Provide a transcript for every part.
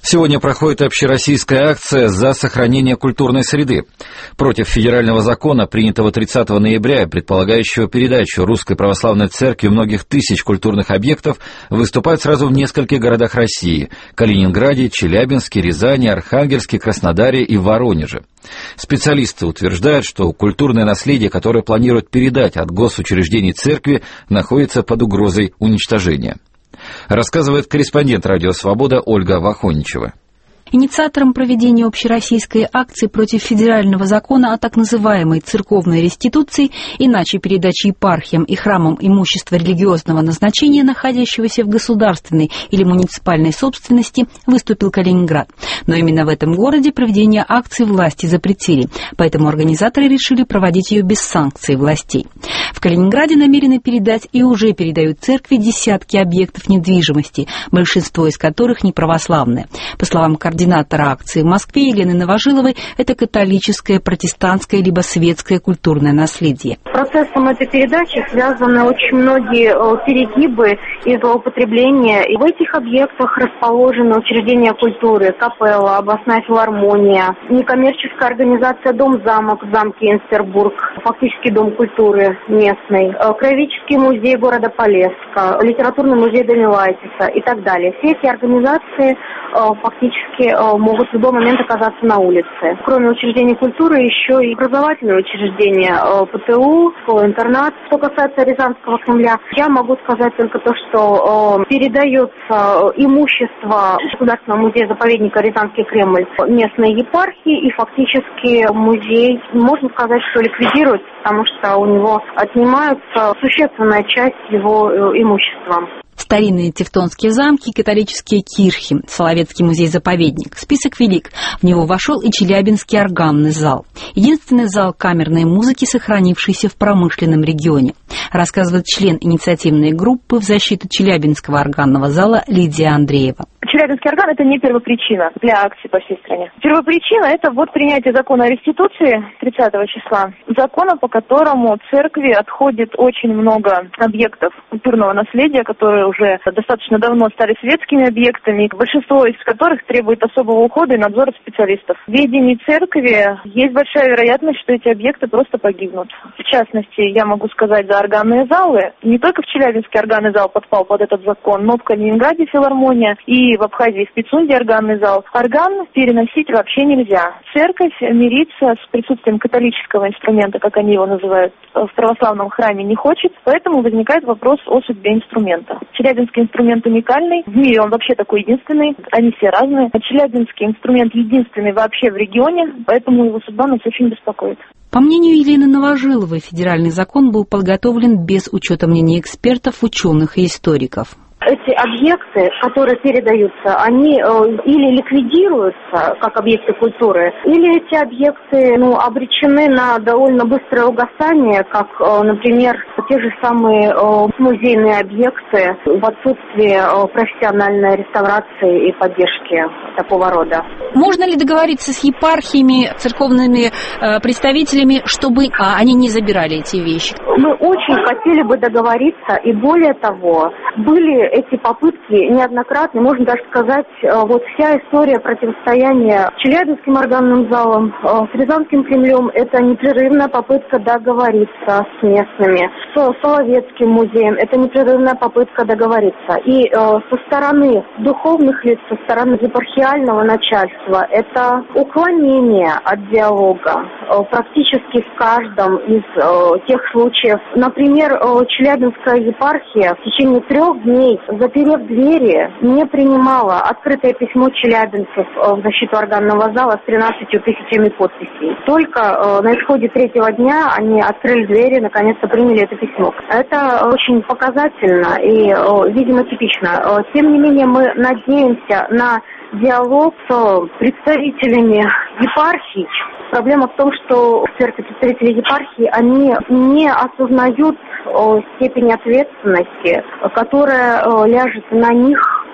Сегодня проходит общероссийская акция «За сохранение культурной среды». Против федерального закона, принятого 30 ноября и предполагающего передачу Русской Православной Церкви многих тысяч культурных объектов, выступают сразу в нескольких городах России – Калининграде, Челябинске, Рязани, Архангельске, Краснодаре и Воронеже. Специалисты утверждают, что культурное наследие, которое планируют передать от госучреждений церкви, находится под угрозой уничтожения. Рассказывает корреспондент «Радио Свобода» Ольга Вахоничева. Инициатором проведения общероссийской акции против федерального закона о так называемой церковной реституции, иначе передаче епархиям и храмам имущества религиозного назначения, находящегося в государственной или муниципальной собственности, выступил Калининград. Но именно в этом городе проведение акции власти запретили, поэтому организаторы решили проводить ее без санкций властей. В Калининграде намерены передать и уже передают церкви десятки объектов недвижимости, большинство из которых не православные. По словам координатора акции в Москве Елены Новожиловой, это католическое, протестантское либо светское культурное наследие. С процессом этой передачи связаны очень многие перегибы и злоупотребления. И в этих объектах расположены учреждения культуры, капелла, областная филармония, некоммерческая организация «Дом-замок» в замке Инстербург, фактически дом культуры местный, краеведческий музей города Полесска, литературный музей Дамилайтиса и так далее. Все эти организации фактически могут в любой момент оказаться на улице. Кроме учреждений культуры, еще и образовательные учреждения ПТУ, школа-интернат. Что касается Рязанского Кремля, я могу сказать только то, что передается имущество Государственного музея-заповедника Рязанский Кремль местной епархии, и фактически музей, можно сказать, что ликвидируется, потому что у него отнимается существенная часть его имущества. Старинные тевтонские замки, католические кирхи, Соловецкий музей-заповедник. Список велик. В него вошел и Челябинский органный зал. Единственный зал камерной музыки, сохранившийся в промышленном регионе. Рассказывает член инициативной группы в защиту Челябинского органного зала Лидия Андреева. Челябинский орган – это не первопричина для акций по всей стране. Первопричина – это вот принятие закона о реституции 30 числа. Закона, по которому церкви отходит очень много объектов культурного наследия, которые уже достаточно давно стали светскими объектами, большинство из которых требует особого ухода и надзора специалистов. В ведении церкви есть большая вероятность, что эти объекты просто погибнут. В частности, я могу сказать за органные залы. Не только в Челябинске органный зал подпал под этот закон, но в Калининграде филармония и в Абхазии, в Пицунде органный зал. Орган переносить вообще нельзя. Церковь мириться с присутствием католического инструмента, как они его называют, в православном храме не хочет, поэтому возникает вопрос о судьбе инструмента. Челябинский инструмент уникальный, в мире он вообще такой единственный, они все разные. Челябинский инструмент единственный вообще в регионе, поэтому его судьба нас очень беспокоит. По мнению Елены Новожиловой, федеральный закон был подготовлен без учета мнений экспертов, ученых и историков. Эти объекты, которые передаются, они или ликвидируются как объекты культуры, или эти объекты обречены на довольно быстрое угасание, как, например, те же самые музейные объекты в отсутствии профессиональной реставрации и поддержки такого рода. Можно ли договориться с епархиями, церковными представителями, чтобы они не забирали эти вещи? Мы очень хотели бы договориться, и более того, были эти попытки неоднократно, можно даже сказать, вот вся история противостояния с Челябинским органным залом, с Рязанским Кремлем, это непрерывная попытка договориться с местными, с Соловецким музеем, это непрерывная попытка договориться. И со стороны духовных лиц, со стороны епархиального начальства, это уклонение от диалога практически в каждом из тех случаев. Например, Челябинская епархия в течение 3 дней, заперев двери, не принимала открытое письмо челябинцев в защиту органного зала с 13 тысячами подписей. Только на исходе 3-го дня они открыли двери, наконец-то приняли это письмо. Это очень показательно и, видимо, типично. Тем не менее, мы надеемся на диалог с представителями епархий. Проблема в том, что в церкви представители епархии, они не осознают степень ответственности, которая ляжет на них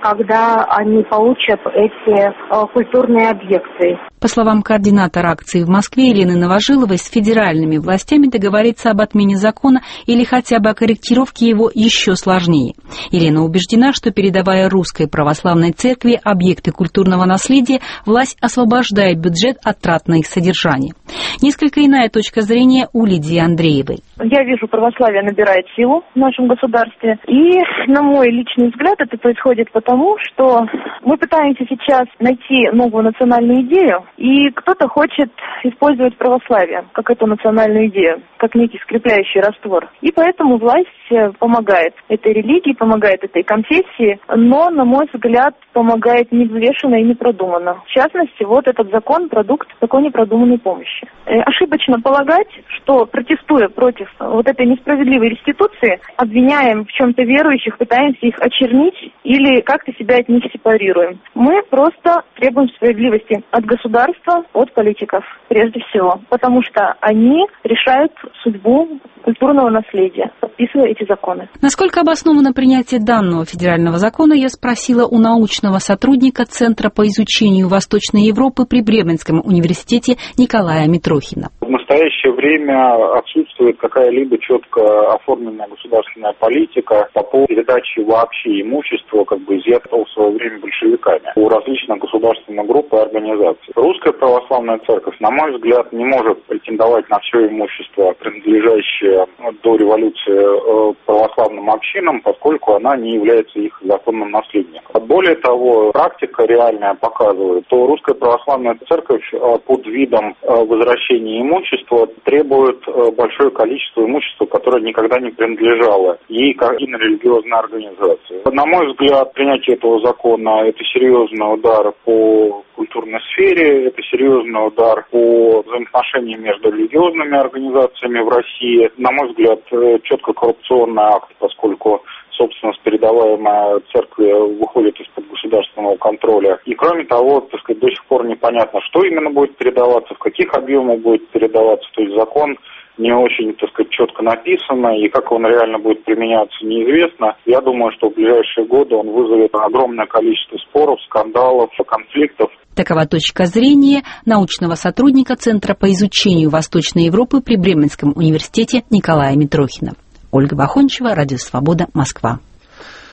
когда они получат эти культурные объекты. По словам координатора акции в Москве Елены Новожиловой, с федеральными властями договориться об отмене закона или хотя бы о корректировке его еще сложнее. Елена убеждена, что, передавая Русской Православной Церкви объекты культурного наследия, власть освобождает бюджет от трат на их содержание. Несколько иная точка зрения у Лидии Андреевой. Я вижу, православие набирает силу в нашем государстве. И, на мой личный взгляд, это происходит потому, что мы пытаемся сейчас найти новую национальную идею, и кто-то хочет использовать православие как эту национальную идею, как некий скрепляющий раствор. И поэтому власть помогает этой религии, помогает этой конфессии, но, на мой взгляд, помогает невзвешенно и непродуманно. В частности, вот этот закон – продукт такой непродуманной помощи. Ошибочно полагать, что, протестуя против вот этой несправедливой реституции, обвиняем в чем-то верующих, пытаемся их очернить или как-то себя от них сепарируем. Мы просто требуем справедливости от государства, от политиков, прежде всего, потому что они решают судьбу культурного наследия, подписывая эти законы. Насколько обосновано принятие данного федерального закона, я спросила у научного сотрудника Центра по изучению Восточной Европы при Бременском университете Николая Митрохина. В настоящее время отсутствует какая-либо четко оформленная государственная политика по поводу передачи вообще имущества, изъятого в свое время большевиками, у различных государственных групп и организаций. Русская Православная Церковь, на мой взгляд, не может претендовать на все имущество, принадлежащее до революции православным общинам, поскольку она не является их законным наследником. Более того, практика реальная показывает, что Русская Православная Церковь под видом возвращения имущества требует большое количество имущества, которое никогда не принадлежало ей как религиозной организации. На мой взгляд, принятие этого закона – это серьезный удар по культурной сфере, это серьезный удар по взаимоотношениям между религиозными организациями в России. На мой взгляд, четко коррупционный акт, поскольку собственность, передаваемая церкви, выходит из-под государственного контроля. И кроме того, до сих пор непонятно, что именно будет передаваться, в каких объемах будет передаваться. То есть закон не очень, четко написано, и как он реально будет применяться, неизвестно. Я думаю, что в ближайшие годы он вызовет огромное количество споров, скандалов, конфликтов. Такова точка зрения научного сотрудника Центра по изучению Восточной Европы при Бременском университете Николая Митрохина. Ольга Бахончева, Радио Свобода, Москва.